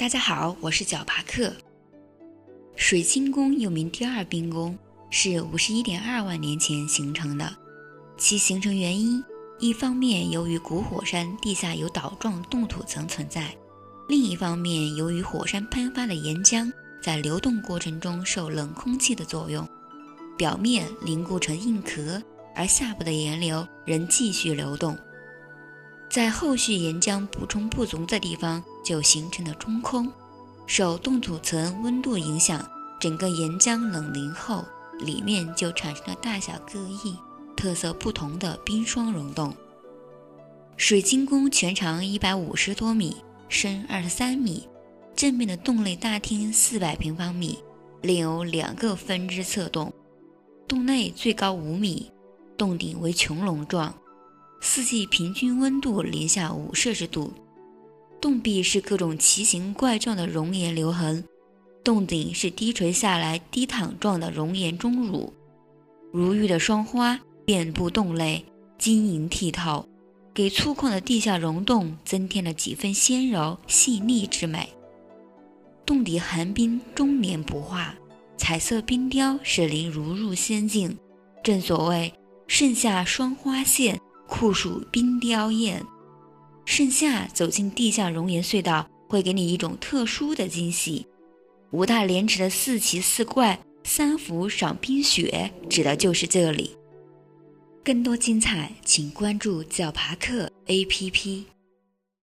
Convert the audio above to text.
大家好，我是小帕克。水晶宫又名第二冰宫，是51.2万年前形成的。其形成原因，一方面由于古火山地下有岛状冻土层存在，另一方面由于火山喷发的岩浆在流动过程中受冷空气的作用，表面凝固成硬壳，而下部的岩流仍继续流动。在后续岩浆补充不足的地方就形成了中空，受冻土层温度影响，整个岩浆冷凝后，里面就产生了大小各异、特色不同的冰霜溶洞。水晶宫全长150多米，深23米，正面的洞内大厅400平方米，另有2个分支侧洞，洞内最高5米，洞顶为穹隆状，四季平均温度零下5摄氏度，洞壁是各种奇形怪状的熔岩留痕，洞顶是低垂下来低躺状的熔岩钟乳，如玉的霜花遍布洞内，晶莹剔透，给粗犷的地下溶洞增添了几分纤柔细腻之美。洞底寒冰终年不化，彩色冰雕使灵如入仙境，正所谓盛夏霜花现，酷暑冰雕艳。盛夏走进地下熔岩隧道，会给你一种特殊的惊喜。五大连池的四奇四怪三伏赏冰雪，指的就是这里。更多精彩请关注小帕克 APP。